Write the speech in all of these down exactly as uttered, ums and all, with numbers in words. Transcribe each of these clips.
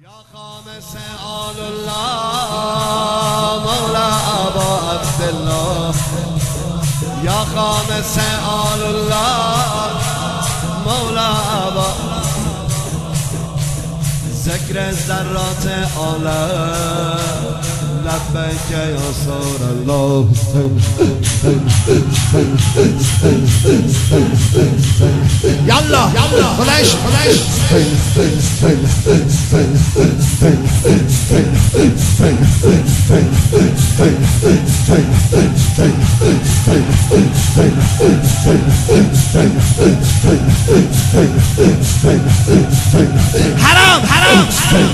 یا خامس آل الله مولا ابا عبدالله یا خامس آل الله مولا ابا ذکر ذرات عالم لبیک یا رسول الله یالا یالا خدایش خدایش حرام حرام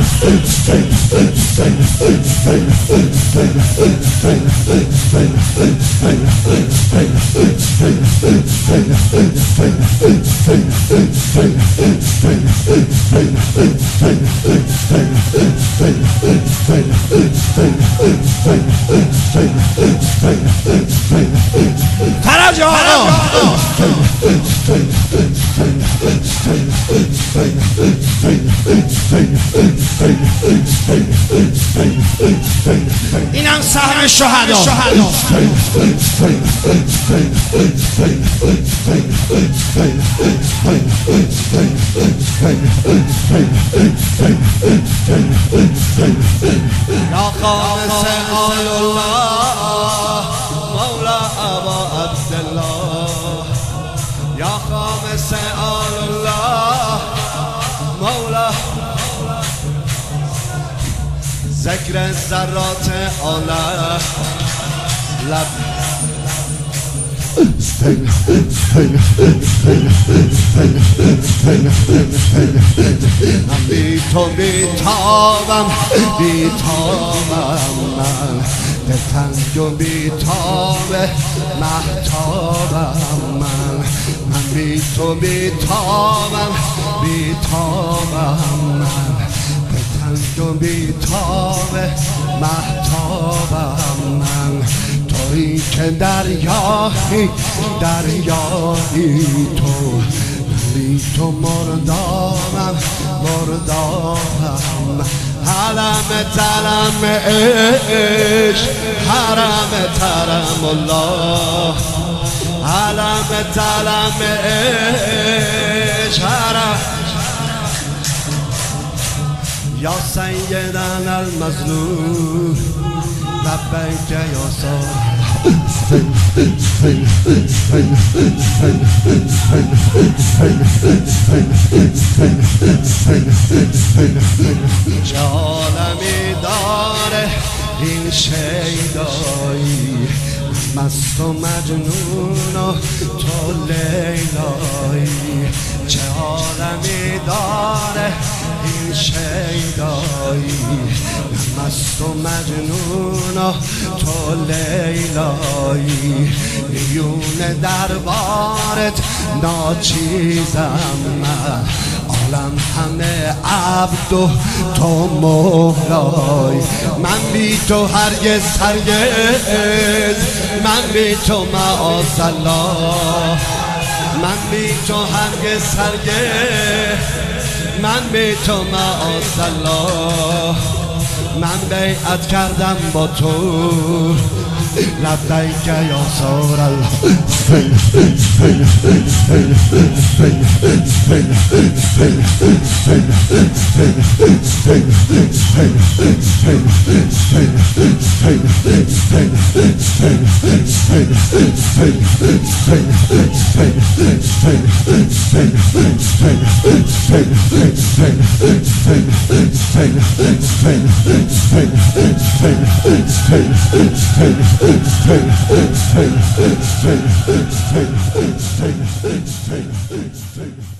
فرج آقا اینم سهم شهدا یا خامس آل الله مولا ابا عبدالله یا خامس آل الله مولا ذکر ذرات عالم لب من بی تو بیتابم بیتابم من دلتنگ و بیتاب مهتابم من من بی تو بیتابم بیتابم من دلتنگ و بیتاب مهتابم من تویی که دریایی دریایی تو بی تو مردامم مردامم حرم ترم عشق حرم ترم الله حرم ترم عشق حرم یا سیدنا المظلوم لبیک یا سار چه عالمی داره این شیدایی مست و مجنون و تو لیلایی چه عالمی داره این شیدایی مست و مجنون و تو لیلایی میون دربارت ناچیزم من عالم همه عبد و تو مولای من بی تو هرگز هرگز من بی تو معاذالله من بی تو هرگز هرگز من بی تو معاذالله من بیعت کردم با تو لبیک یا رسول الله Take